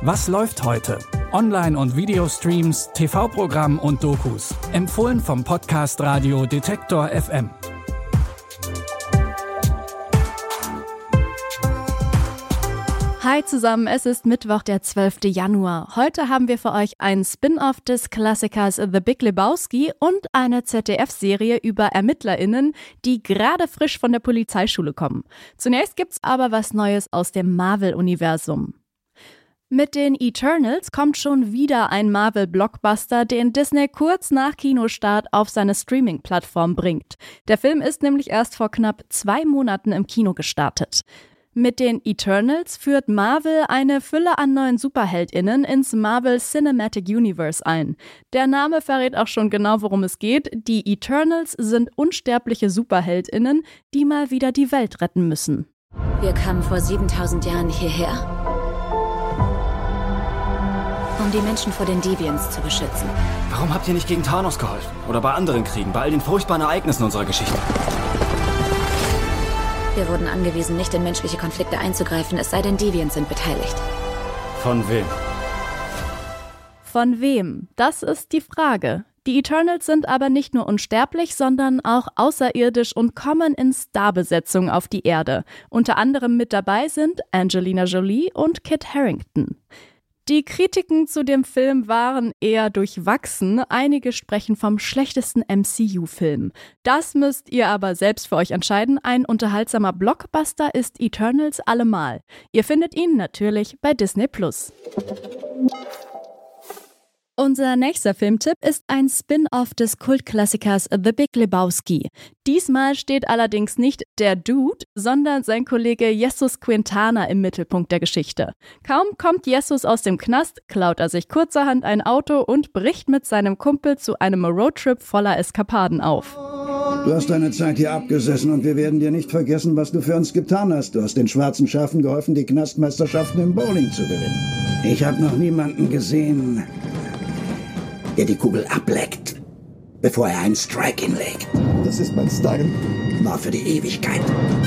Was läuft heute? Online- und Videostreams, TV-Programm und Dokus. Empfohlen vom Podcast Radio Detektor FM. Hi zusammen, es ist Mittwoch, der 12. Januar. Heute haben wir für euch ein Spin-off des Klassikers The Big Lebowski und eine ZDF-Serie über ErmittlerInnen, die gerade frisch von der Polizeischule kommen. Zunächst gibt's aber was Neues aus dem Marvel-Universum. Mit den Eternals kommt schon wieder ein Marvel-Blockbuster, den Disney kurz nach Kinostart auf seine Streaming-Plattform bringt. Der Film ist nämlich erst vor knapp 2 Monaten im Kino gestartet. Mit den Eternals führt Marvel eine Fülle an neuen SuperheldInnen ins Marvel Cinematic Universe ein. Der Name verrät auch schon genau, worum es geht. Die Eternals sind unsterbliche SuperheldInnen, die mal wieder die Welt retten müssen. Wir kamen vor 7000 Jahren hierher, um die Menschen vor den Deviants zu beschützen. Warum habt ihr nicht gegen Thanos geholfen? Oder bei anderen Kriegen, bei all den furchtbaren Ereignissen unserer Geschichte? Wir wurden angewiesen, nicht in menschliche Konflikte einzugreifen, es sei denn, Deviants sind beteiligt. Von wem? Von wem? Das ist die Frage. Die Eternals sind aber nicht nur unsterblich, sondern auch außerirdisch und kommen in Starbesetzung auf die Erde. Unter anderem mit dabei sind Angelina Jolie und Kit Harington. Die Kritiken zu dem Film waren eher durchwachsen. Einige sprechen vom schlechtesten MCU-Film. Das müsst ihr aber selbst für euch entscheiden. Ein unterhaltsamer Blockbuster ist Eternals allemal. Ihr findet ihn natürlich bei Disney+. Unser nächster Filmtipp ist ein Spin-off des Kultklassikers The Big Lebowski. Diesmal steht allerdings nicht der Dude, sondern sein Kollege Jesus Quintana im Mittelpunkt der Geschichte. Kaum kommt Jesus aus dem Knast, klaut er sich kurzerhand ein Auto und bricht mit seinem Kumpel zu einem Roadtrip voller Eskapaden auf. Du hast deine Zeit hier abgesessen und wir werden dir nicht vergessen, was du für uns getan hast. Du hast den schwarzen Schafen geholfen, die Knastmeisterschaften im Bowling zu gewinnen. Ich habe noch niemanden gesehen, der die Kugel ableckt, bevor er einen Strike hinlegt. Das ist mein Style. War für die Ewigkeit.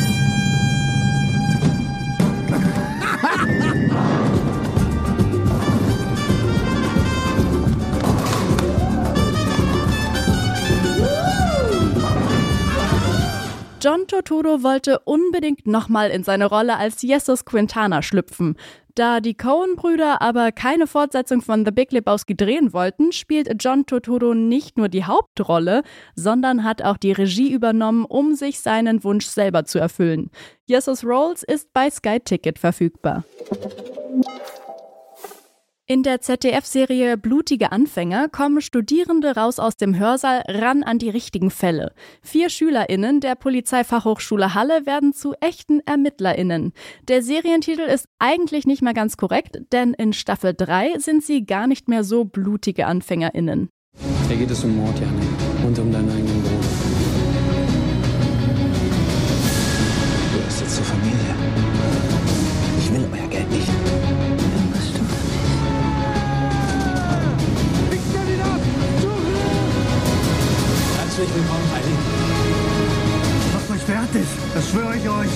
John Turturro wollte unbedingt nochmal in seine Rolle als Jesus Quintana schlüpfen. Da die Coen-Brüder aber keine Fortsetzung von The Big Lebowski drehen wollten, spielt John Turturro nicht nur die Hauptrolle, sondern hat auch die Regie übernommen, um sich seinen Wunsch selber zu erfüllen. Jesus Rolls ist bei Sky Ticket verfügbar. In der ZDF-Serie Blutige Anfänger kommen Studierende raus aus dem Hörsaal ran an die richtigen Fälle. 4 SchülerInnen der Polizeifachhochschule Halle werden zu echten ErmittlerInnen. Der Serientitel ist eigentlich nicht mehr ganz korrekt, denn in Staffel 3 sind sie gar nicht mehr so blutige AnfängerInnen. Hier geht es um Mord, Janik. Und um deinen eigenen Bruder. Du hast jetzt zur Familie. Ich will euer Geld nicht. Herzlich willkommen, Heidi. Macht euch fertig, das schwöre ich euch.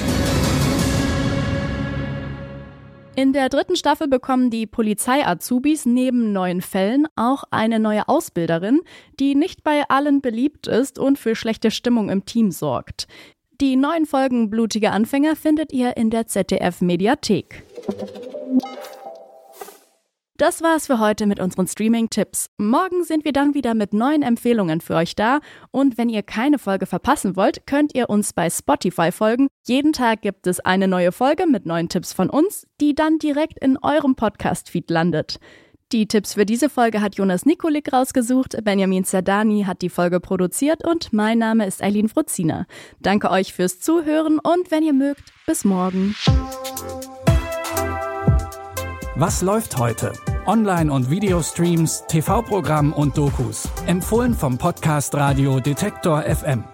In der 3. Staffel bekommen die Polizei-Azubis neben neuen Fällen auch eine neue Ausbilderin, die nicht bei allen beliebt ist und für schlechte Stimmung im Team sorgt. Die neuen Folgen Blutige Anfänger findet ihr in der ZDF-Mediathek. Das war's für heute mit unseren Streaming-Tipps. Morgen sind wir dann wieder mit neuen Empfehlungen für euch da. Und wenn ihr keine Folge verpassen wollt, könnt ihr uns bei Spotify folgen. Jeden Tag gibt es eine neue Folge mit neuen Tipps von uns, die dann direkt in eurem Podcast-Feed landet. Die Tipps für diese Folge hat Jonas Nikolik rausgesucht, Benjamin Zerdani hat die Folge produziert und mein Name ist Eileen Fruzina. Danke euch fürs Zuhören und wenn ihr mögt, bis morgen. Was läuft heute? Online- und Videostreams, TV-Programm und Dokus. Empfohlen vom Podcast Radio Detektor FM.